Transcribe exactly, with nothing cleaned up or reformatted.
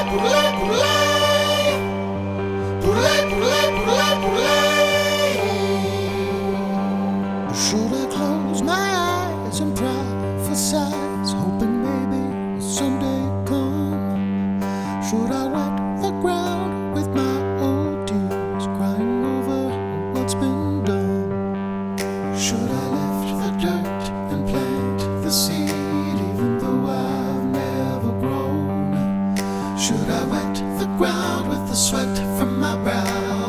Should I close my eyes and prophesize, hoping maybe someday come? Should I wet the ground with my old tears, crying over what's been done? Should I lift the dirt and plant the seed, even though I've never grown? Should I wet the ground with the sweat from my brow